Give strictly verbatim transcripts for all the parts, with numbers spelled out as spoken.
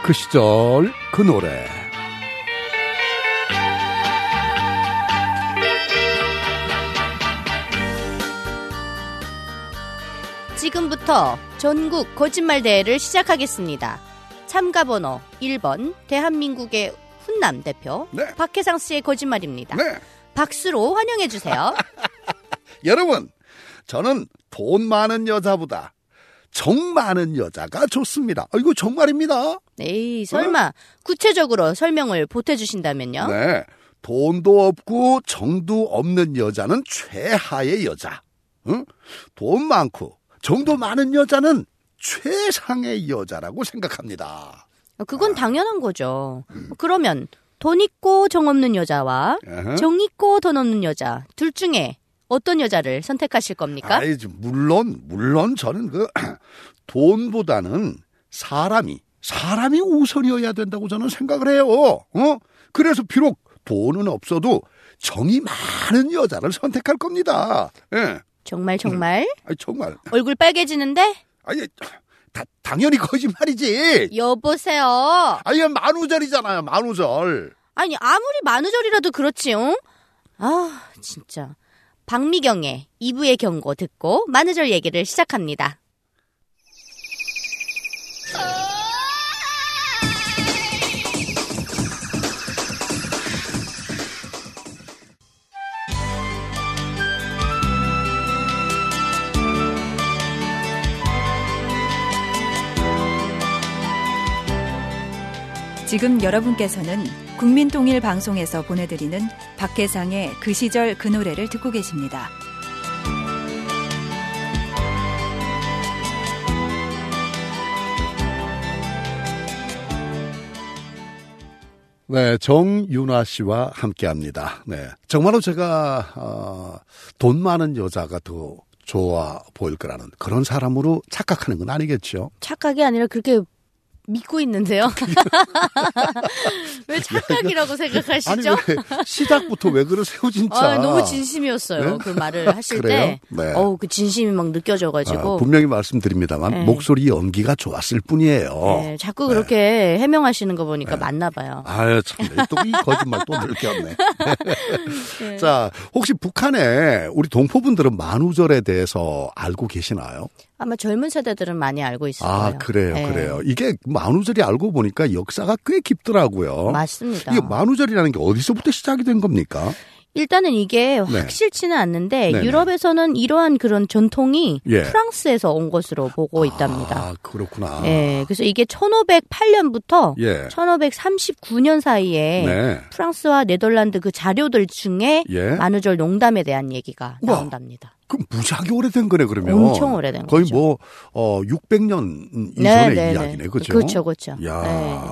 그 시절 그 노래. 지금부터 전국 거짓말 대회를 시작하겠습니다. 참가번호 일 번 대한민국의 훈남 대표 네. 박혜상 씨의 거짓말입니다. 네. 박수로 환영해 주세요. 여러분, 저는 돈 많은 여자보다 정 많은 여자가 좋습니다. 아, 이거 정말입니다. 에이, 설마 네? 구체적으로 설명을 보태주신다면요? 네, 돈도 없고 정도 없는 여자는 최하의 여자. 응? 돈 많고 정도 많은 여자는 최상의 여자라고 생각합니다. 그건 당연한 거죠. 그러면 돈 있고 정 없는 여자와 어허. 정 있고 돈 없는 여자 둘 중에 어떤 여자를 선택하실 겁니까? 아이, 물론 물론 저는 그 돈보다는 사람이 사람이 우선이어야 된다고 저는 생각을 해요. 어? 그래서 비록 돈은 없어도 정이 많은 여자를 선택할 겁니다. 예. 정말 정말? 음. 아니, 정말. 얼굴 빨개지는데? 아니, 다, 당연히 거짓말이지. 여보세요. 아니, 만우절이잖아요. 만우절. 아니, 아무리 만우절이라도 그렇지, 응? 아, 진짜. 박미경의 이 부의 경고 듣고 만우절 얘기를 시작합니다. 지금 여러분께서는 국민통일방송에서 보내드리는 박혜상의 그 시절 그 노래를 듣고 계십니다. 네, 정윤아 씨와 함께합니다. 네, 정말로 제가 어, 돈 많은 여자가 더 좋아 보일 거라는 그런 사람으로 착각하는 건 아니겠죠? 착각이 아니라 그렇게 믿고 있는데요. 왜 착각이라고 생각하시죠? 아니, 왜 시작부터 왜 그러세요, 진짜? 아, 너무 진심이었어요. 네? 그 말을 하실 때. 네. 어우, 그 진심이 막 느껴져가지고. 아, 분명히 말씀드립니다만 네. 목소리 연기가 좋았을 뿐이에요. 네, 자꾸 그렇게 네. 해명하시는 거 보니까 네. 맞나 봐요. 아유, 참, 또 이 거짓말 또 늘겼네. 네. 자, 혹시 북한에 우리 동포분들은 만우절에 대해서 알고 계시나요? 아마 젊은 세대들은 많이 알고 있을 아, 거예요. 그래요, 네. 그래요. 이게 만우절이 알고 보니까 역사가 꽤 깊더라고요. 맞습니다. 이게 만우절이라는 게 어디서부터 시작이 된 겁니까? 일단은 이게 네. 확실치는 않는데 네네. 유럽에서는 이러한 그런 전통이 예. 프랑스에서 온 것으로 보고 있답니다. 아, 그렇구나. 네, 그래서 이게 천오백팔 년부터 예. 천오백삼십구 년 사이에 네. 프랑스와 네덜란드 그 자료들 중에 예. 만우절 농담에 대한 얘기가 우와. 나온답니다. 그럼 무지하게 오래된 거네, 그러면. 엄청 오래된 거의 거죠. 뭐, 어, 육백 년 네, 이전의 네, 이야기네, 네. 그죠? 그렇죠, 그렇죠. 야 네.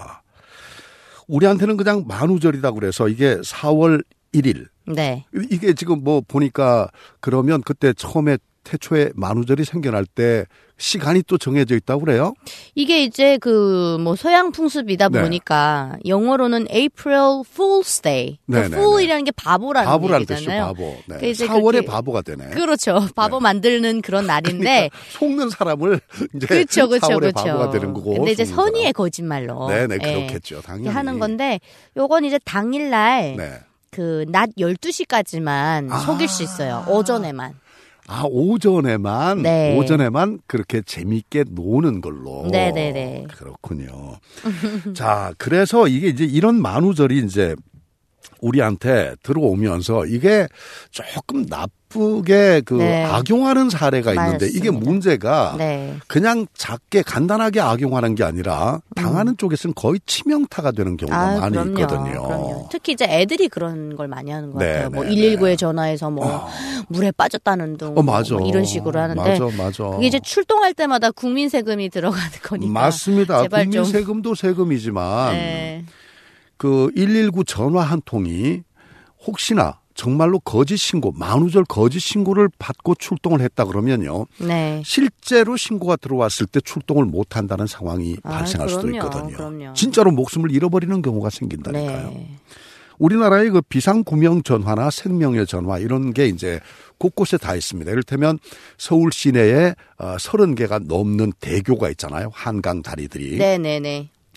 우리한테는 그냥 만우절이다 그래서 이게 사월 일일. 네. 이게 지금 뭐 보니까 그러면 그때 처음에 태초에 만우절이 생겨날 때 시간이 또 정해져 있다고 그래요? 이게 이제 그 뭐 서양 풍습이다 네. 보니까 영어로는 April Fool's Day. 그러니까 네, 네, Fool이라는 게 바보라는 바보라는 뜻이죠, 얘기잖아요. 바보. 네. 그 이제 사월에 그렇게- 바보가 되네. 그렇죠. 바보 네. 만드는 그런 날인데. 그러니까 속는 사람을 이제 그렇죠, 그렇죠, 사월에 그렇죠. 바보가 되는 거고. 근데 이제 속는 선의의 사람. 거짓말로. 네네, 예, 그렇겠죠. 당연히. 이렇게 하는 건데, 요건 이제 당일날 네. 그 낮 열두 시까지만 아. 속일 수 있어요. 오전에만. 아, 오전에만, 네. 오전에만 그렇게 재밌게 노는 걸로. 네네네. 그렇군요. 자, 그래서 이게 이제 이런 만우절이 이제 우리한테 들어오면서 이게 조금 나쁘게 그 네. 악용하는 사례가 있는데 이게 맞습니다. 문제가 네. 그냥 작게 간단하게 악용하는 게 아니라 당하는 쪽에서는 거의 치명타가 되는 경우가 아, 많이 그럼요, 있거든요. 그럼요. 특히 이제 애들이 그런 걸 많이 하는 것 네, 같아요. 뭐 네, 일일구에 네. 전화해서 뭐 어. 물에 빠졌다는 둥 어, 맞아. 뭐 이런 식으로 하는데 맞아, 맞아. 그게 이제 출동할 때마다 국민 세금이 들어가는 거니까. 맞습니다. 제발 국민 좀. 세금도 세금이지만 네. 그 일일구 전화 한 통이 혹시나 정말로 거짓 신고, 만우절 거짓 신고를 받고 출동을 했다 그러면요. 네. 실제로 신고가 들어왔을 때 출동을 못 한다는 상황이 아, 발생할 수도 그럼요, 있거든요. 그럼요. 진짜로 목숨을 잃어버리는 경우가 생긴다니까요. 네. 우리나라의 그 비상구명 전화나 생명의 전화 이런 게 이제 곳곳에 다 있습니다. 이를테면 서울 시내에 서른 개가 넘는 대교가 있잖아요. 한강 다리들이. 네네네.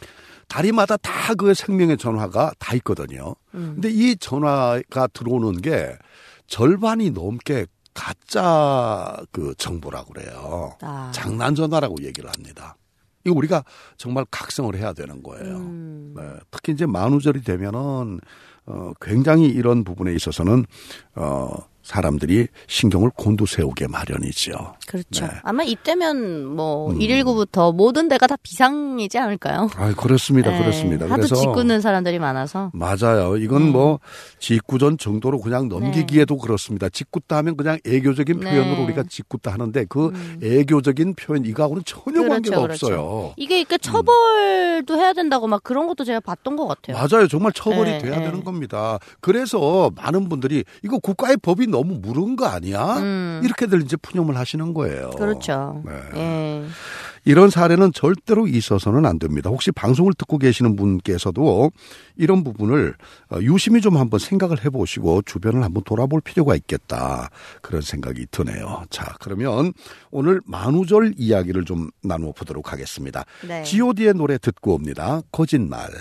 다리마다 다 그 생명의 전화가 다 있거든요. 음. 근데 이 전화가 들어오는 게 절반이 넘게 가짜 그 정보라고 그래요. 아. 장난 전화라고 얘기를 합니다. 이거 우리가 정말 각성을 해야 되는 거예요. 음. 네, 특히 이제 만우절이 되면은 어, 굉장히 이런 부분에 있어서는 어, 사람들이 신경을 곤두세우게 마련이죠. 그렇죠. 네. 아마 이때면 뭐 음. 일일구부터 모든 데가 다 비상이지 않을까요? 아, 그렇습니다, 네, 그렇습니다. 하도 그래서 짓궂는 사람들이 많아서. 맞아요. 이건 네. 뭐 짓궂은 정도로 그냥 넘기기에도 네. 그렇습니다. 짓궂다 하면 그냥 애교적인 네. 표현으로 우리가 짓궂다 하는데 그 음. 애교적인 표현 이거하고는 전혀 그렇죠, 관계가 그렇죠. 없어요. 이게 그러니까 처벌도 음. 해야 된다고 막 그런 것도 제가 봤던 것 같아요. 맞아요. 정말 처벌이 네, 돼야 네. 되는 겁니다. 그래서 많은 분들이 이거 국가의 법이 너무 무른 거 아니야? 음. 이렇게들 이제 푸념을 하시는 거예요. 그렇죠. 네. 예. 이런 사례는 절대로 있어서는 안 됩니다. 혹시 방송을 듣고 계시는 분께서도 이런 부분을 유심히 좀 한번 생각을 해보시고 주변을 한번 돌아볼 필요가 있겠다. 그런 생각이 드네요. 자, 그러면 오늘 만우절 이야기를 좀 나누어 보도록 하겠습니다. 네. 지 오 디의 노래 듣고 옵니다. 거짓말.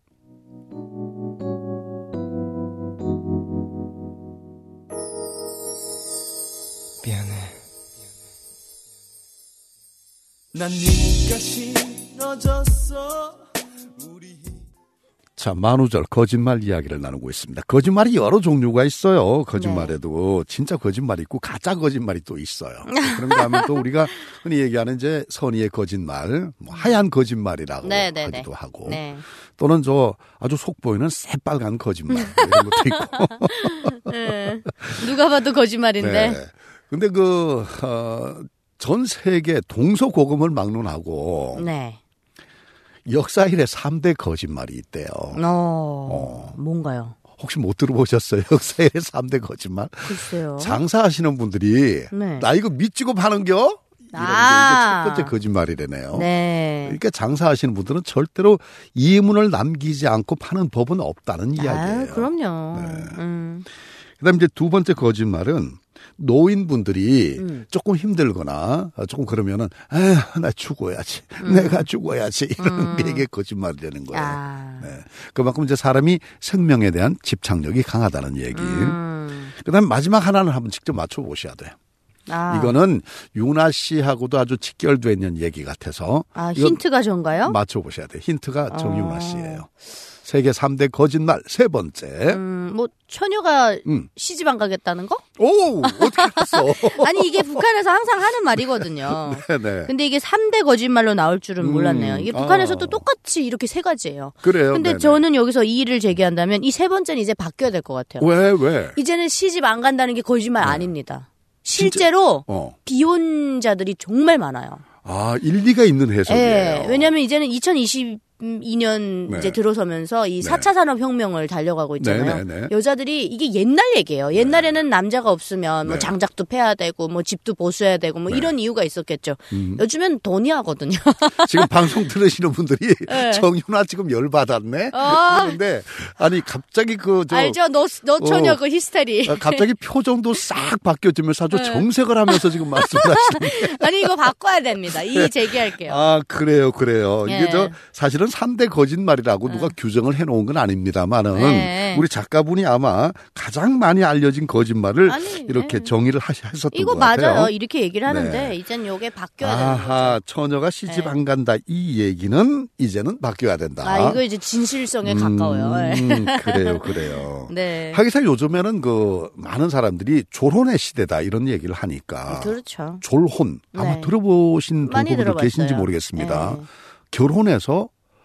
미안해. 난 네가 싫어졌어. 우리 자, 만우절 거짓말 이야기를 나누고 있습니다. 거짓말이 여러 종류가 있어요. 거짓말에도 네. 진짜 거짓말이 있고 가짜 거짓말이 또 있어요. 그런가 하면 또 우리가 흔히 얘기하는 이제 선의의 거짓말, 뭐 하얀 거짓말이라고 네, 네, 하기도 네. 하고 네. 또는 저 아주 속 보이는 새빨간 거짓말 이런 것도 있고. 네. 누가 봐도 거짓말인데. 네. 근데 그, 어, 전 세계 동서고금을 막론하고. 네. 역사 일에 삼 대 거짓말이 있대요. 어, 어. 뭔가요? 혹시 못 들어보셨어요? 역사 일에 삼 대 거짓말? 글쎄요. 장사하시는 분들이. 네. 나 이거 믿지고 파는겨? 이런 아. 게 이게 첫 번째 거짓말이래네요. 네. 그러니까 장사하시는 분들은 절대로 이문을 남기지 않고 파는 법은 없다는 아, 이야기예요. 그럼요. 네. 음. 그다음 이제 두 번째 거짓말은 노인분들이 음. 조금 힘들거나 조금 그러면은 에휴, 나 죽어야지. 음. 내가 죽어야지. 이런 음. 게 이게 거짓말이 되는 거예요. 아. 네. 그만큼 이제 사람이 생명에 대한 집착력이 강하다는 얘기. 음. 그다음에 마지막 하나는 한번 직접 맞춰보셔야 돼요. 아. 이거는 유나 씨하고도 아주 직결되어 있는 얘기 같아서. 아, 힌트가 전가요? 맞춰보셔야 돼요. 힌트가 정유나 어. 씨예요. 세계 삼 대 거짓말 세 번째. 음, 뭐 처녀가 음. 시집 안 가겠다는 거? 오, 어떻게 알았어? 아니 이게 북한에서 항상 하는 말이거든요. 네네. 근데 이게 삼 대 거짓말로 나올 줄은 음. 몰랐네요. 이게 북한에서도 아. 똑같이 이렇게 세 가지예요. 그래요. 근데 네네. 저는 여기서 이의를 제기한다면 이 세 번째는 이제 바뀌어야 될 것 같아요. 왜, 왜? 이제는 시집 안 간다는 게 거짓말 네. 아닙니다. 실제로 어. 비혼자들이 정말 많아요. 아, 일리가 있는 해석이에요. 네, 왜냐하면 이제는 이천이십이 년 네. 이제 들어서면서 이 네. 사 차 산업혁명을 달려가고 있잖아요. 네, 네, 네. 여자들이 이게 옛날 얘기예요. 옛날에는 남자가 없으면 뭐 네. 장작도 패야 되고 뭐 집도 보수해야 되고 뭐 네. 이런 이유가 있었겠죠. 음. 요즘엔 돈이 하거든요. 지금 방송 들으시는 분들이 네. 정윤아 지금 열받았네? 아. 그런데, 아니, 갑자기 그, 저. 알죠? 너, 너 처녀 어. 그 히스테리. 아, 갑자기 표정도 싹 바뀌어지면서 아주 네. 정색을 하면서 지금 말씀하시는. 아니 이거 바꿔야 됩니다. 이의 제기할게요. 아, 그래요, 그래요. 예. 이게 저, 사실은 삼 대 거짓말이라고 누가 규정을 해놓은 건 아닙니다만은, 네. 우리 작가분이 아마 가장 많이 알려진 거짓말을 아니, 이렇게 네. 정의를 하시, 하셨던 이거 것 같아요. 맞아요. 이렇게 얘기를 하는데 네. 이젠 요게 바뀌어야 되는 아하, 거죠. 처녀가 시집 네. 안 간다. 이 얘기는 이제는 바뀌어야 된다. 아 이거 이제 진실성에 음, 가까워요. 음, 그래요, 그래요. 네. 하기사 요즘에는 그 많은 사람들이 졸혼의 시대다 이런 얘기를 하니까. 그렇죠. 졸혼 아마 네. 들어보신 많이 동포분들 들어봤어요. 계신지 모르겠습니다. 네. 결혼해서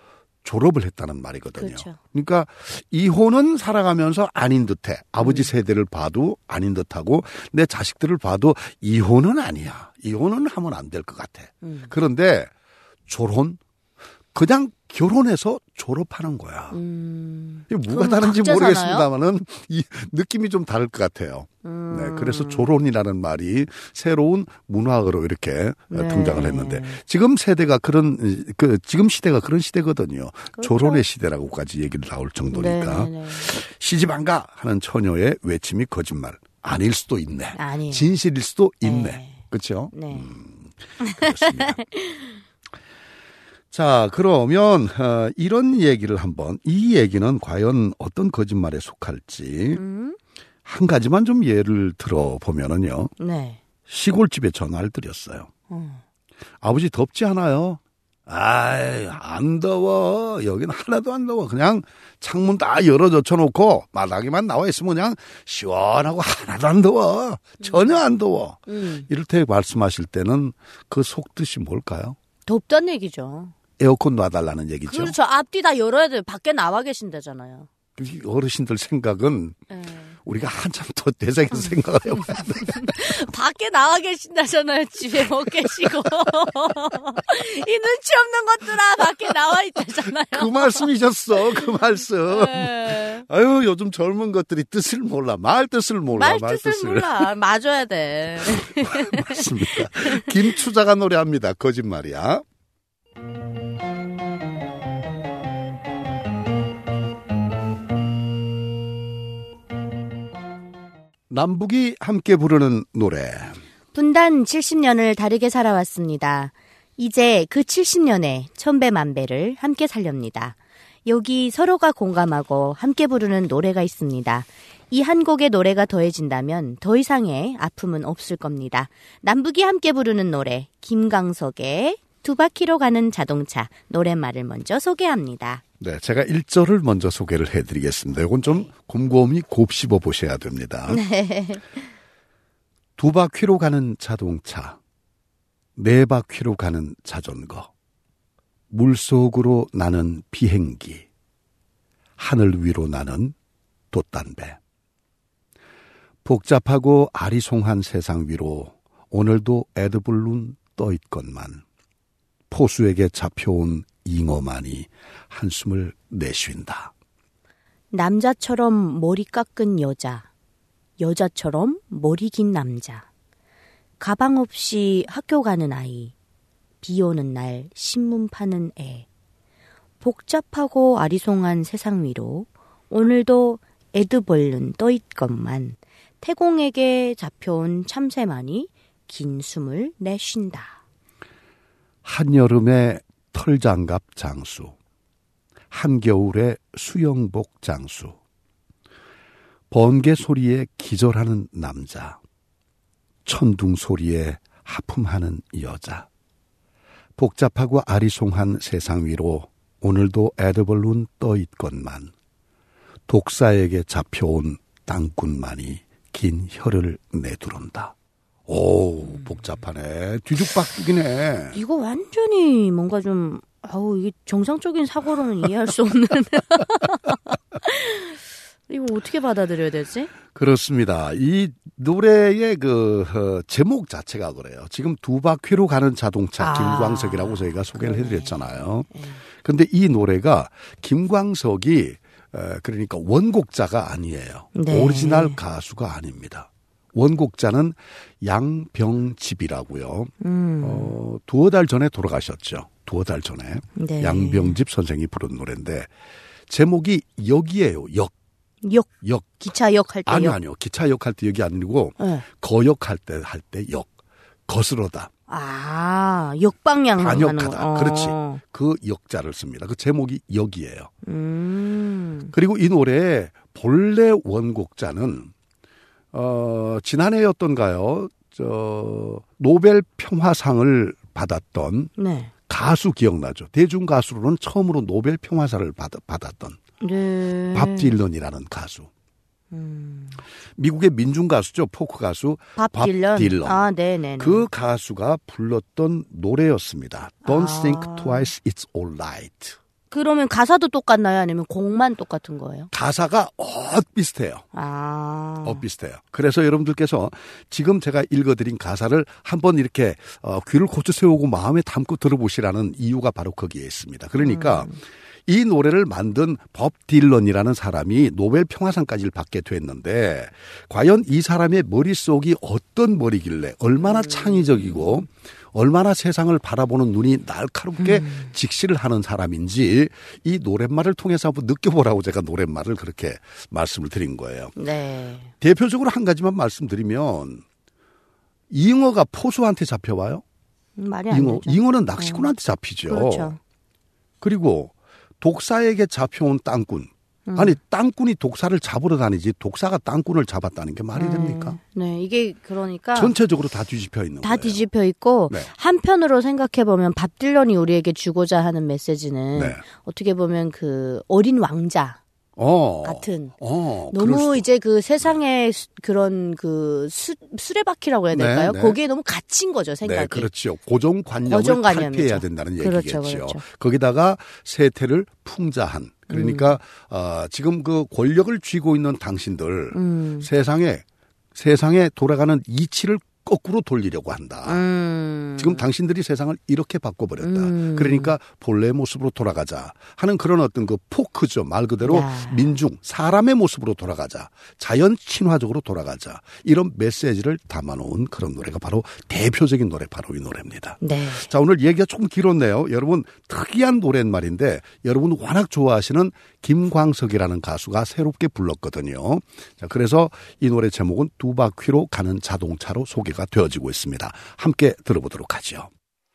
졸업을 했다는 말이거든요. 그렇죠. 그러니까 이혼은 살아가면서 아닌 듯해. 아버지 음. 세대를 봐도 아닌 듯하고 내 자식들을 봐도 이혼은 아니야. 이혼은 하면 안 될 것 같아. 음. 그런데 졸혼 그냥 결혼해서 졸업하는 거야. 음. 이게 뭐가 그럼 다른지 각자 모르겠습니다만은 이 느낌이 좀 다를 것 같아요. 음. 네, 그래서 졸혼이라는 말이 새로운 문화어로 이렇게 네. 등장을 했는데 지금 세대가 그런 그 지금 시대가 그런 시대거든요. 그렇죠. 졸혼의 시대라고까지 얘기를 나올 정도니까 네네네. 시집 안 가 하는 처녀의 외침이 거짓말 아닐 수도 있네. 아니에요. 진실일 수도 있네. 네. 그렇죠? 네. 음, 그렇습니다. 자, 그러면 어, 이런 얘기를 한번, 이 얘기는 과연 어떤 거짓말에 속할지 음? 한 가지만 좀 예를 들어보면은요. 네. 시골집에 전화를 드렸어요. 어. 아버지 덥지 않아요? 아이, 안 더워. 여기는 하나도 안 더워. 그냥 창문 다 열어 젖혀놓고 마당에만 나와 있으면 그냥 시원하고 하나도 안 더워. 전혀 안 더워. 음. 이럴 때 말씀하실 때는 그 속뜻이 뭘까요? 덥다는 얘기죠. 에어컨 놔달라는 얘기죠. 그렇죠. 앞뒤 다 열어야 돼요. 밖에 나와 계신다잖아요. 어르신들 생각은 네. 우리가 한참 더 대상에서 생각을 해봐야 돼. 밖에 나와 계신다잖아요. 집에 못 계시고. 이 눈치 없는 것들아 밖에 나와 있다잖아요. 그 말씀이셨어. 그 말씀. 네. 아유, 요즘 젊은 것들이 뜻을 몰라. 말 뜻을 몰라. 말, 말 뜻을, 뜻을 몰라. 맞아야 돼. 맞습니다. 김추자가 노래합니다. 거짓말이야. 남북이 함께 부르는 노래. 분단 칠십 년을 다르게 살아왔습니다. 이제 그 칠십 년의 천배만배를 함께 살렵니다. 여기 서로가 공감하고 함께 부르는 노래가 있습니다. 이 한 곡의 노래가 더해진다면 더 이상의 아픔은 없을 겁니다. 남북이 함께 부르는 노래, 김광석의 두 바퀴로 가는 자동차 노랫말을 먼저 소개합니다. 네, 제가 일 절을 먼저 소개를 해드리겠습니다. 이건 좀 곰곰이 곱씹어 보셔야 됩니다. 네. 두 바퀴로 가는 자동차, 네 바퀴로 가는 자전거, 물속으로 나는 비행기, 하늘 위로 나는 돛담배. 복잡하고 아리송한 세상 위로 오늘도 에드블룬 떠있건만 포수에게 잡혀온 잉어만이 한숨을 내쉰다. 남자처럼 머리 깎은 여자, 여자처럼 머리 긴 남자, 가방 없이 학교 가는 아이, 비 오는 날 신문 파는 애, 복잡하고 아리송한 세상 위로 오늘도 에드벌룬 떠있건만 태공에게 잡혀온 참새만이 긴 숨을 내쉰다. 한여름에 털장갑 장수, 한겨울에 수영복 장수, 번개 소리에 기절하는 남자, 천둥 소리에 하품하는 여자, 복잡하고 아리송한 세상 위로 오늘도 에드벌룬 떠있건만 독사에게 잡혀온 땅꾼만이 긴 혀를 내두른다. 오, 복잡하네. 뒤죽박죽이네. 이거 완전히 뭔가 좀, 아우, 이게 정상적인 사고로는 이해할 수 없는. 이거 어떻게 받아들여야 되지? 그렇습니다. 이 노래의 그 어, 제목 자체가 그래요. 지금 두 바퀴로 가는 자동차, 아, 김광석이라고 저희가 소개를 그러네. 해드렸잖아요. 네. 그런데 이 노래가 김광석이 어, 그러니까 원곡자가 아니에요. 네. 오리지널 가수가 아닙니다. 원곡자는 양병집이라고요. 음. 어, 두어 달 전에 돌아가셨죠. 두어 달 전에. 네. 양병집 선생이 부른 노래인데 제목이 역이에요. 역. 역. 역. 기차 역 할 때 아니요, 역. 아니요. 기차 역 할 때 역이 아니고 네. 거역 할 때 할 때 역. 거스러다. 아, 역방향 하는 반역하다. 거. 어. 그렇지. 그 역자를 씁니다. 그 제목이 역이에요. 음. 그리고 이 노래의 본래 원곡자는 어, 지난해였던가요? 저 노벨 평화상을 받았던 네. 가수 기억나죠? 대중 가수로는 처음으로 노벨 평화상을 받, 받았던 네. 밥 딜런이라는 가수. 음. 미국의 민중 가수죠. 포크 가수 밥, 밥 딜런. 딜런. 아, 네, 네. 그 가수가 불렀던 노래였습니다. Don't 아. think twice, it's alright. 그러면 가사도 똑같나요? 아니면 곡만 똑같은 거예요? 가사가 엇 비슷해요. 아. 엇 비슷해요. 그래서 여러분들께서 지금 제가 읽어드린 가사를 한번 이렇게 어, 귀를 고쳐 세우고 마음에 담고 들어보시라는 이유가 바로 거기에 있습니다. 그러니까 음. 이 노래를 만든 법 딜런이라는 사람이 노벨 평화상까지 받게 됐는데 과연 이 사람의 머릿속이 어떤 머리길래 얼마나 창의적이고 얼마나 세상을 바라보는 눈이 날카롭게 음. 직시를 하는 사람인지 이 노랫말을 통해서 한번 느껴보라고 제가 노랫말을 그렇게 말씀을 드린 거예요. 네. 대표적으로 한 가지만 말씀드리면 잉어가 포수한테 잡혀와요. 말이 안 잉어, 되죠. 잉어는 낚시꾼한테 잡히죠. 그렇죠. 그리고 독사에게 잡혀온 땅꾼. 음. 아니 땅꾼이 독사를 잡으러 다니지 독사가 땅꾼을 잡았다는 게 말이 네. 됩니까? 네, 이게 그러니까 전체적으로 다 뒤집혀 있는 다 거예요. 뒤집혀 있고 네. 한편으로 생각해 보면 밥 딜런이 우리에게 주고자 하는 메시지는 네. 어떻게 보면 그 어린 왕자 어. 같은 어, 그럴 너무 수도. 이제 그 세상의 수- 그런 그 수, 수레바퀴라고 해야 될까요? 네, 네. 거기에 너무 갇힌 거죠, 생각이. 네, 그렇죠. 고정관념을 고정관념이죠. 탈피해야 된다는 그렇죠, 얘기겠죠. 그렇죠. 거기다가 세태를 풍자한. 그러니까 음. 어, 지금 그 권력을 쥐고 있는 당신들 음. 세상에 세상에 돌아가는 이치를 거꾸로 돌리려고 한다. 음. 지금 당신들이 세상을 이렇게 바꿔버렸다. 음. 그러니까 본래의 모습으로 돌아가자 하는 그런 어떤 그 포크죠. 말 그대로 야. 민중, 사람의 모습으로 돌아가자. 자연 친화적으로 돌아가자. 이런 메시지를 담아놓은 그런 노래가 바로 대표적인 노래 바로 이 노래입니다. 네. 자, 오늘 얘기가 조금 길었네요. 여러분 특이한 노래는 말인데 여러분 워낙 좋아하시는 김광석이라는 가수가 새롭게 불렀거든요. 자, 그래서 이 노래 제목은 두 바퀴로 가는 자동차로 소개가 되어지고 있습니다. 함께 들어보도록 하죠.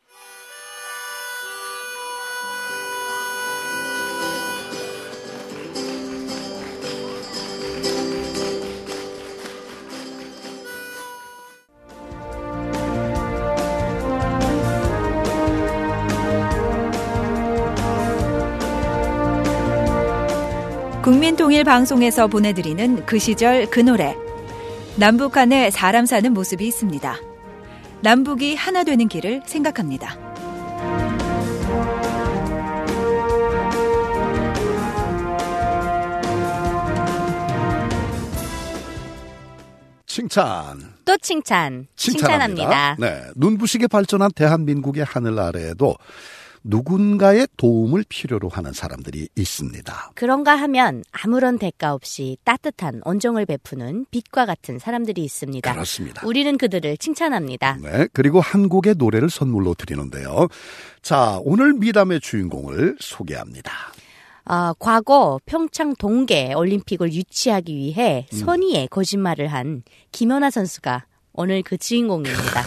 국민통일방송에서 보내드리는 그 시절 그 노래. 남북한에 사람 사는 모습이 있습니다. 남북이 하나 되는 길을 생각합니다. 칭찬. 또 칭찬. 칭찬합니다. 네, 눈부시게 발전한 대한민국의 하늘 아래에도 누군가의 도움을 필요로 하는 사람들이 있습니다. 그런가 하면 아무런 대가 없이 따뜻한 온정을 베푸는 빛과 같은 사람들이 있습니다. 그렇습니다. 우리는 그들을 칭찬합니다. 네, 그리고 한 곡의 노래를 선물로 드리는데요. 자, 오늘 미담의 주인공을 소개합니다. 아, 과거 평창 동계 올림픽을 유치하기 위해 음. 선의의 거짓말을 한 김연아 선수가 오늘 그 주인공입니다.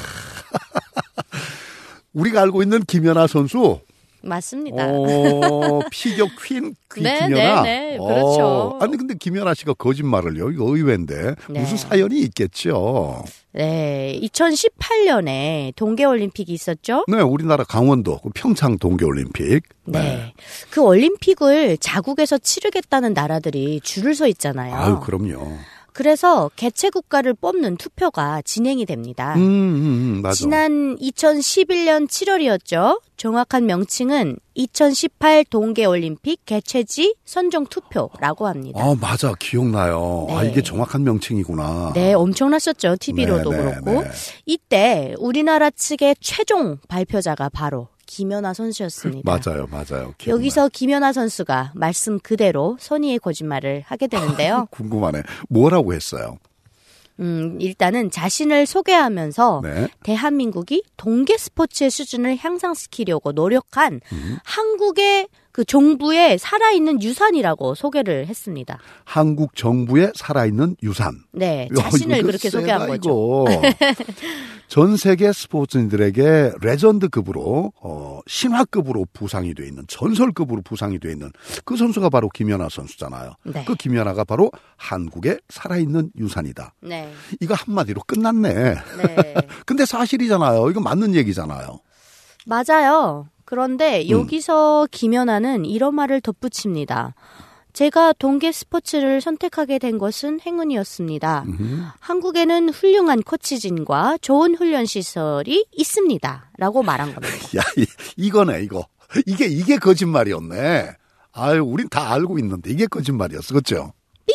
우리가 알고 있는 김연아 선수. 맞습니다. 어, 피겨 퀸, 퀸 네, 김연아. 네, 네, 그렇죠. 어, 아니 근데 김연아 씨가 거짓말을요? 이거 의외인데 네. 무슨 사연이 있겠죠. 네, 이천십팔 년에 동계올림픽이 있었죠? 네, 우리나라 강원도 평창 동계올림픽. 네. 네. 그 올림픽을 자국에서 치르겠다는 나라들이 줄을 서 있잖아요. 아유, 그럼요. 그래서 개최 국가를 뽑는 투표가 진행이 됩니다. 음, 음, 음, 맞아. 지난 이천십일 년 칠월이었죠. 정확한 명칭은 이천십팔 동계올림픽 개최지 선정 투표라고 합니다. 아, 맞아. 기억나요. 네. 아, 이게 정확한 명칭이구나. 네, 엄청났었죠. 티비로도 네, 네, 그렇고. 네. 이때 우리나라 측의 최종 발표자가 바로 김연아 선수였습니다. 맞아요, 맞아요. 기억나요. 여기서 김연아 선수가 말씀 그대로 선의의 거짓말을 하게 되는데요. 궁금하네. 뭐라고 했어요? 음, 일단은 자신을 소개하면서 네. 대한민국이 동계 스포츠의 수준을 향상시키려고 노력한 음. 한국의 그 정부의 살아있는 유산이라고 소개를 했습니다. 한국 정부의 살아있는 유산. 네, 야, 자신을 이거 그렇게 세다, 소개한 거죠. 이거. 전 세계 스포츠인들에게 레전드급으로 어, 신화급으로 부상이 돼 있는 전설급으로 부상이 돼 있는 그 선수가 바로 김연아 선수잖아요. 네. 그 김연아가 바로 한국의 살아있는 유산이다. 네, 이거 한마디로 끝났네. 네, 근데 사실이잖아요. 이거 맞는 얘기잖아요. 맞아요. 그런데 여기서 김연아는 이런 말을 덧붙입니다. 제가 동계 스포츠를 선택하게 된 것은 행운이었습니다. 음. 한국에는 훌륭한 코치진과 좋은 훈련 시설이 있습니다. 라고 말한 겁니다. 야, 이, 이거네, 이거. 이게, 이게 거짓말이었네. 아유, 우린 다 알고 있는데 이게 거짓말이었어. 그렇죠?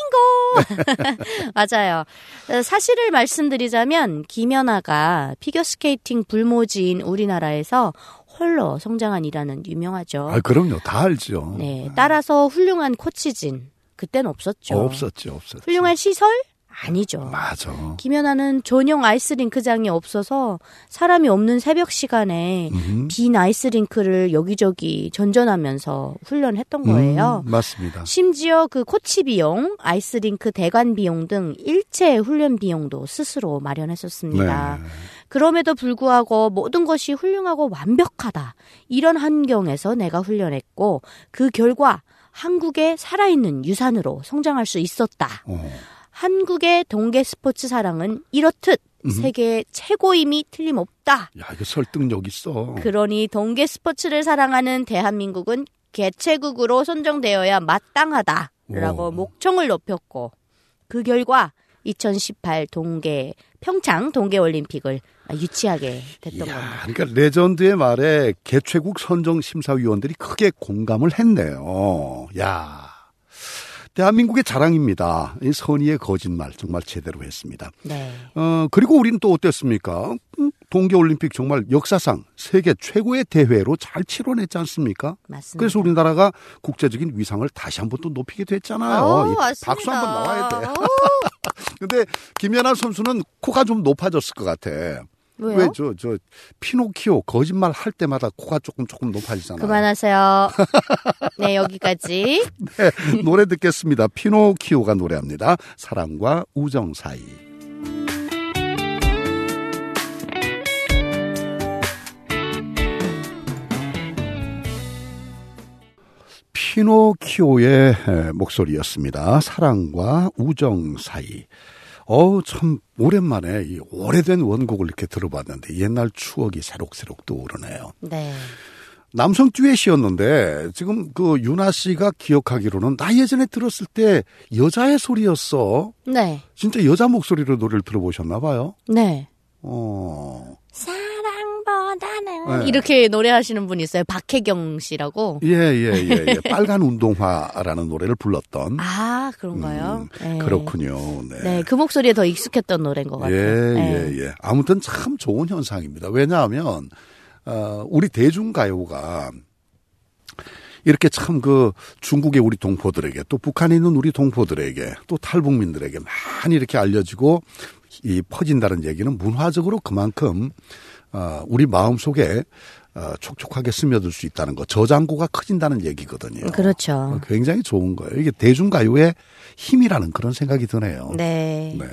맞아요. 사실을 말씀드리자면 김연아가 피겨스케이팅 불모지인 우리나라에서 홀로 성장한이라는 유명하죠. 아, 그럼요. 다 알죠. 네, 따라서 훌륭한 코치진 그땐 없었죠. 없었죠, 없었죠. 훌륭한 시설 아니죠. 맞아. 김연아는 전용 아이스링크장이 없어서 사람이 없는 새벽 시간에 음. 빈 아이스링크를 여기저기 전전하면서 훈련했던 거예요. 음, 맞습니다. 심지어 그 코치 비용, 아이스링크 대관 비용 등 일체 훈련 비용도 스스로 마련했었습니다. 네. 그럼에도 불구하고 모든 것이 훌륭하고 완벽하다. 이런 환경에서 내가 훈련했고 그 결과 한국의 살아있는 유산으로 성장할 수 있었다. 어. 한국의 동계 스포츠 사랑은 이렇듯 음. 세계 최고임이 틀림없다. 야, 이거 설득력 있어. 그러니 동계 스포츠를 사랑하는 대한민국은 개최국으로 선정되어야 마땅하다라고 오. 목청을 높였고 그 결과 이천십팔 동계 평창 동계올림픽을 유치하게 됐던 이야, 겁니다. 그러니까 레전드의 말에 개최국 선정 심사위원들이 크게 공감을 했네요. 야, 대한민국의 자랑입니다. 이 선의의 거짓말 정말 제대로 했습니다. 네. 어, 그리고 우리는 또 어땠습니까? 음, 동계올림픽 정말 역사상 세계 최고의 대회로 잘 치러냈지 않습니까? 맞습니다. 그래서 우리나라가 국제적인 위상을 다시 한번 또 높이게 됐잖아요. 오, 이 맞습니다. 박수 한번 나와야 돼. 근데 김연아 선수는 코가 좀 높아졌을 것 같아. 왜요? 왜 저 저 피노키오 거짓말 할 때마다 코가 조금 조금 높아지잖아요. 그만하세요. 네, 여기까지. 네, 노래 듣겠습니다. 피노키오가 노래합니다. 사랑과 우정 사이. 피노키오의 목소리였습니다. 사랑과 우정 사이. 어우, 참, 오랜만에 이 오래된 원곡을 이렇게 들어봤는데 옛날 추억이 새록새록 떠오르네요. 네. 남성 듀엣이었는데 지금 그 유나 씨가 기억하기로는 나 예전에 들었을 때 여자의 소리였어. 네. 진짜 여자 목소리로 노래를 들어보셨나 봐요. 네. 어. 사랑보다는 네. 이렇게 노래하시는 분이 있어요. 박혜경 씨라고. 예, 예, 예, 예. 빨간 운동화라는 노래를 불렀던. 아, 그런가요? 음, 네. 그렇군요. 네. 네, 그 목소리에 더 익숙했던 노래인 것 같아요. 예, 네. 예, 예. 아무튼 참 좋은 현상입니다. 왜냐하면, 어, 우리 대중가요가 이렇게 참 그 중국의 우리 동포들에게 또 북한에 있는 우리 동포들에게 또 탈북민들에게 많이 이렇게 알려지고 이 퍼진다는 얘기는 문화적으로 그만큼 어, 우리 마음속에 어, 촉촉하게 스며들 수 있다는 거, 저장고가 커진다는 얘기거든요. 그렇죠. 어, 굉장히 좋은 거예요. 이게 대중가요의 힘이라는 그런 생각이 드네요. 네. 네.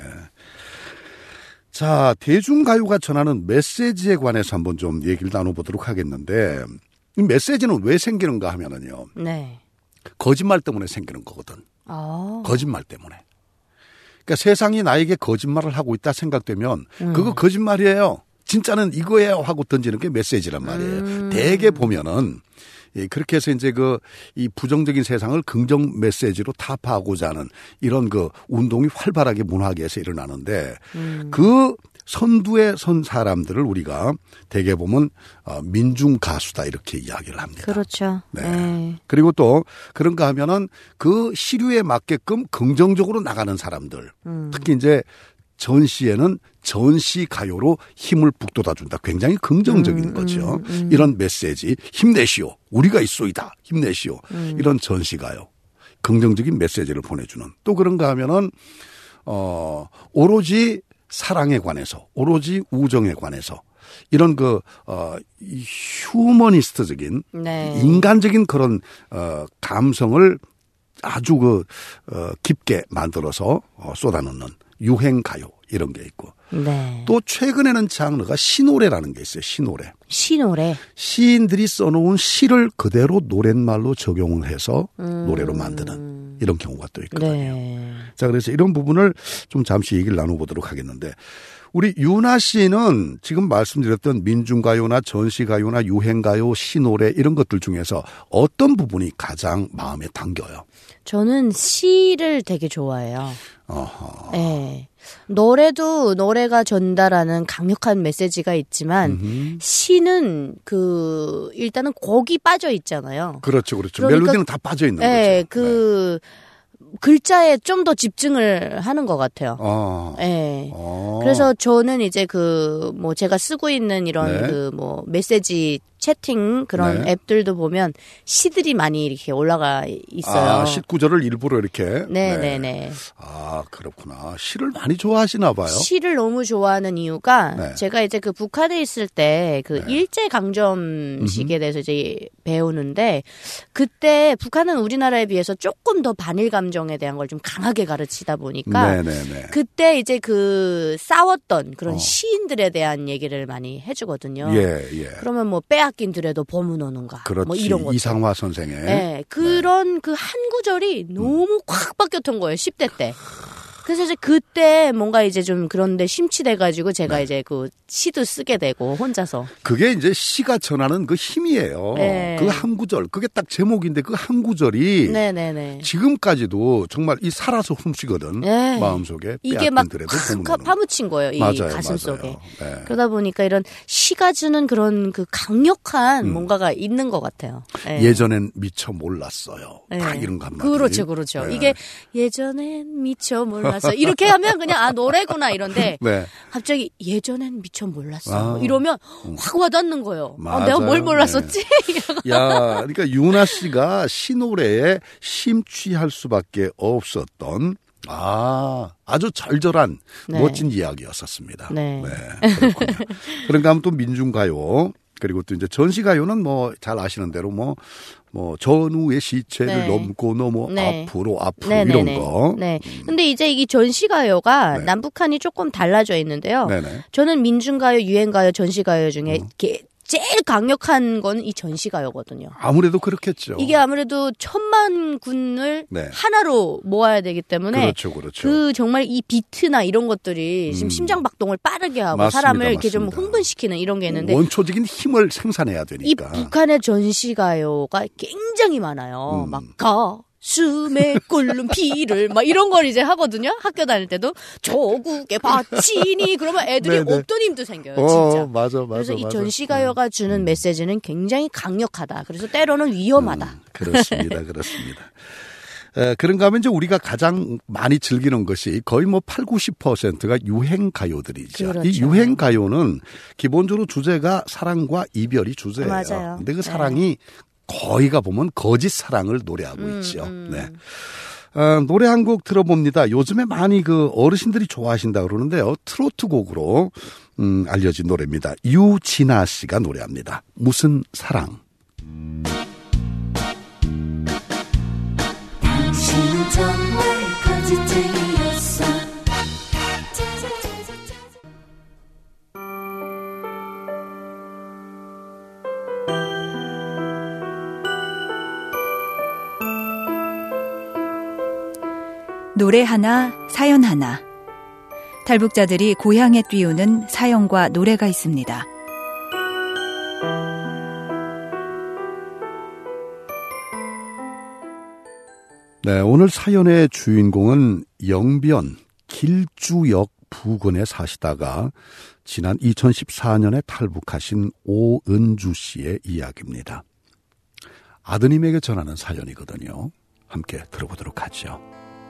자, 대중가요가 전하는 메시지에 관해서 한번 좀 얘기를 나눠보도록 하겠는데, 이 메시지는 왜 생기는가 하면은요, 네. 거짓말 때문에 생기는 거거든. 아. 거짓말 때문에. 그러니까 세상이 나에게 거짓말을 하고 있다 생각되면, 음. 그거 거짓말이에요. 진짜는 이거예요 하고 던지는 게 메시지란 말이에요. 음. 대개 보면은, 예, 그렇게 해서 이제 그, 이 부정적인 세상을 긍정 메시지로 타파하고자 하는 이런 그 운동이 활발하게 문화계에서 일어나는데, 음. 그 선두에 선 사람들을 우리가 대개 보면 어, 민중 가수다 이렇게 이야기를 합니다. 그렇죠. 네. 네. 그리고 또 그런가 하면은 그 시류에 맞게끔 긍정적으로 나가는 사람들, 음. 특히 이제 전시에는 전시 가요로 힘을 북돋아준다. 굉장히 긍정적인 음, 거죠. 음, 음. 이런 메시지, 힘내시오. 우리가 있소이다. 힘내시오. 음. 이런 전시 가요. 긍정적인 메시지를 보내주는. 또 그런가 하면은 어 오로지 사랑에 관해서, 오로지 우정에 관해서 이런 그 어, 휴머니스트적인 네. 인간적인 그런 어, 감성을 아주 그 어, 깊게 만들어서 어, 쏟아넣는 유행 가요 이런 게 있고 네. 또 최근에는 장르가 시노래라는 게 있어요. 시노래. 시노래. 시인들이 써놓은 시를 그대로 노랫말로 적용을 해서 음. 노래로 만드는 이런 경우가 또 있거든요. 네. 자, 그래서 이런 부분을 좀 잠시 얘기를 나눠보도록 하겠는데 우리 유나 씨는 지금 말씀드렸던 민중가요나 전시가요나 유행가요, 시노래 이런 것들 중에서 어떤 부분이 가장 마음에 당겨요? 저는 시를 되게 좋아해요. 어허. 네. 노래도 노래가 전달하는 강력한 메시지가 있지만 음흠. 시는 그 일단은 곡이 빠져 있잖아요. 그렇죠, 그렇죠. 그러니까, 멜로디는 다 빠져 있는 네, 거죠. 그 네. 글자에 좀 더 집중을 하는 것 같아요. 어. 네. 어. 그래서 저는 이제 그 뭐 제가 쓰고 있는 이런 네. 그 뭐 메시지 채팅 그런 네. 앱들도 보면 시들이 많이 이렇게 올라가 있어요. 아, 시 구절을 일부러 이렇게. 네, 네. 네, 네. 아, 그렇구나. 시를 많이 좋아하시나 봐요. 시를 너무 좋아하는 이유가 네. 제가 이제 그 북한에 있을 때 그 네. 일제 강점식에 대해서 이제 배우는데 그때 북한은 우리나라에 비해서 조금 더 반일 감정에 대한 걸 좀 강하게 가르치다 보니까 네, 네, 네. 그때 이제 그 싸웠던 그런 어. 시인들에 대한 얘기를 많이 해주거든요. 예, 예. 그러면 뭐 빼앗긴 들에도 봄은 오는가 그렇지. 뭐 이런 것. 이상화 선생의. 네, 그런 그 한 구절이 너무 콱 박혔던 거예요. 십 대 때. 그래서 이제 그때 뭔가 이제 좀 그런데 심취돼가지고 제가 네. 이제 그 시도 쓰게 되고 혼자서. 그게 이제 시가 전하는 그 힘이에요. 네. 그 한 구절, 그게 딱 제목인데 그 한 구절이 네네네. 지금까지도 정말 이 살아서 숨쉬거든. 네. 마음속에 이게 막 빼앗긴 콱 들에도 파묻힌 거예요. 이 맞아요, 가슴 맞아요. 속에. 네. 그러다 보니까 이런 시가 주는 그런 그 강력한 음. 뭔가가 있는 것 같아요. 네. 예전엔 미처 몰랐어요. 네. 다 이런 감마디. 그렇죠, 그렇죠. 네. 이게 예전엔 미처 몰랐어. 이렇게 하면 그냥 아 노래구나 이런데 네. 갑자기 예전엔 미처 몰랐어. 아. 뭐 이러면 확 와닿는 거예요. 아, 맞아요. 내가 뭘 몰랐었지? 야, 그러니까 윤아 씨가 시노래에 심취할 수밖에 없었던 아, 아주 절절한 네. 멋진 이야기였었습니다. 네. 그렇군요. 그런가 하면 또 민중가요. 그리고 또 이제 전시가요는 뭐 잘 아시는 대로 뭐, 뭐 전후의 시체를 네. 넘고 넘어 네. 앞으로 앞으로 네네네. 이런 거. 네. 근데 이제 이 전시가요가 네. 남북한이 조금 달라져 있는데요. 네네. 저는 민중가요, 유행가요, 전시가요 중에 음. 게- 제일 강력한 건 이 전시가요거든요. 아무래도 그렇겠죠. 이게 아무래도 천만 군을 네. 하나로 모아야 되기 때문에 그렇죠, 그렇죠. 그 정말 이 비트나 이런 것들이 음. 지금 심장 박동을 빠르게 하고 맞습니다, 사람을 이렇게 좀 맞습니다. 흥분시키는 이런 게 있는데 원초적인 힘을 생산해야 이 되니까. 북한의 전시가요가 굉장히 많아요. 음. 막 가슴에 끓는 피를 막 이런 걸 이제 하거든요. 학교 다닐 때도 조국에 바치니 그러면 애들이 네네. 없던 힘도 생겨요. 어, 진짜. 맞아, 맞아. 그래서 이 맞아. 전시가요가 주는 메시지는 굉장히 강력하다. 그래서 때로는 위험하다. 음, 그렇습니다. 그렇습니다. 에, 그런가 하면 이제 우리가 가장 많이 즐기는 것이 거의 뭐 팔, 구십 퍼센트가 유행가요들이죠. 그렇죠. 이 유행가요는 기본적으로 주제가 사랑과 이별이 주제예요. 맞아요. 근데 그 네. 사랑이 거의가 보면 거짓 사랑을 노래하고 음, 있죠. 음. 네. 어, 노래 한 곡 들어봅니다. 요즘에 많이 그 어르신들이 좋아하신다 그러는데요. 트로트 곡으로 음, 알려진 노래입니다. 유진아 씨가 노래합니다. 무슨 사랑. 당신은 정말 거짓쟁이였어. 노래 하나, 사연 하나. 탈북자들이 고향에 띄우는 사연과 노래가 있습니다. 네, 오늘 사연의 주인공은 영변 길주역 부근에 사시다가 지난 이천십사 년에 탈북하신 오은주 씨의 이야기입니다. 아드님에게 전하는 사연이거든요. 함께 들어보도록 하죠.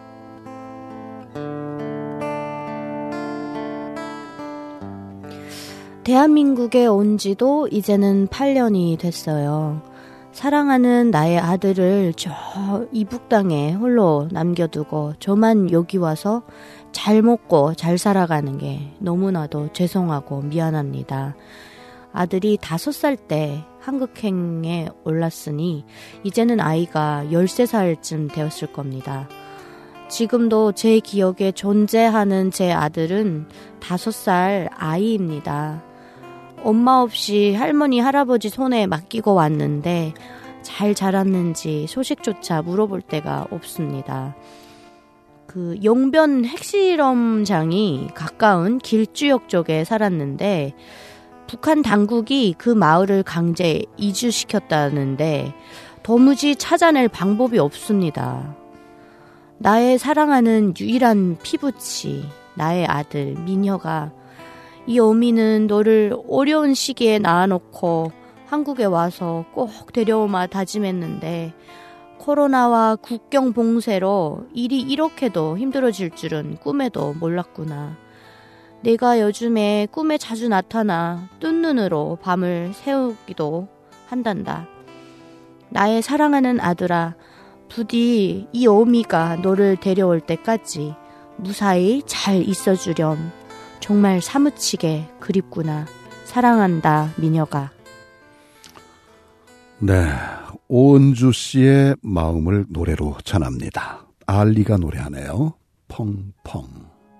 대한민국에 온 지도 이제는 팔 년이 됐어요. 사랑하는 나의 아들을 저 이북 땅에 홀로 남겨두고 저만 여기 와서 잘 먹고 잘 살아가는 게 너무나도 죄송하고 미안합니다. 아들이 다섯 살 때 한국행에 올랐으니 이제는 아이가 열세 살쯤 되었을 겁니다. 지금도 제 기억에 존재하는 제 아들은 다섯 살 아이입니다. 엄마 없이 할머니, 할아버지 손에 맡기고 왔는데 잘 자랐는지 소식조차 물어볼 데가 없습니다. 그 영변 핵실험장이 가까운 길주역 쪽에 살았는데 북한 당국이 그 마을을 강제 이주시켰다는데 도무지 찾아낼 방법이 없습니다. 나의 사랑하는 유일한 피부치, 나의 아들 민혁아, 이 어미는 너를 어려운 시기에 낳아놓고 한국에 와서 꼭 데려오마 다짐했는데 코로나와 국경 봉쇄로 일이 이렇게도 힘들어질 줄은 꿈에도 몰랐구나. 내가 요즘에 꿈에 자주 나타나 뜬 눈으로 밤을 새우기도 한단다. 나의 사랑하는 아들아, 부디 이 어미가 너를 데려올 때까지 무사히 잘 있어주렴. 정말 사무치게 그립구나. 사랑한다, 미녀가. 네, 오은주 씨의 마음을 노래로 전합니다. 알리가 노래하네요. 펑펑.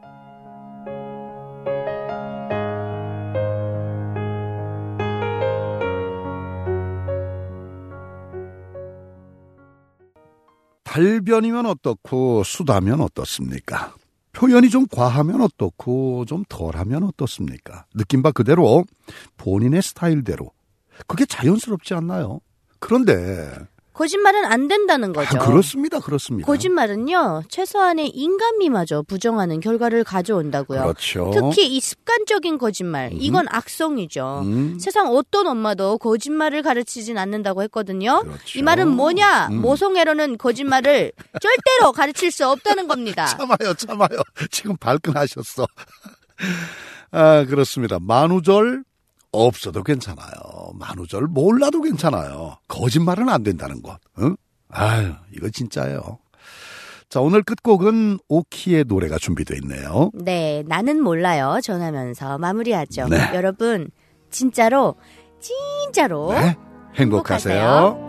달변이면 어떻고 수다면 어떻습니까? 표현이 좀 과하면 어떻고 좀 덜하면 어떻습니까? 느낌 바 그대로 본인의 스타일대로 그게 자연스럽지 않나요? 그런데 거짓말은 안 된다는 거죠. 아, 그렇습니다. 그렇습니다. 거짓말은요, 최소한의 인간미마저 부정하는 결과를 가져온다고요. 그렇죠. 특히 이 습관적인 거짓말, 음. 이건 악성이죠. 음. 세상 어떤 엄마도 거짓말을 가르치진 않는다고 했거든요. 그렇죠. 이 말은 뭐냐? 음. 모성애로는 거짓말을 절대로 가르칠 수 없다는 겁니다. 참아요, 참아요. 지금 발끈하셨어. 아, 그렇습니다. 만우절 없어도 괜찮아요. 만우절 몰라도 괜찮아요. 거짓말은 안 된다는 것. 응? 아유, 이거 진짜예요. 자, 오늘 끝곡은 오키의 노래가 준비되어 있네요. 네, 나는 몰라요. 전하면서 마무리하죠. 네. 여러분, 진짜로, 진짜로 네, 행복하세요. 행복하세요.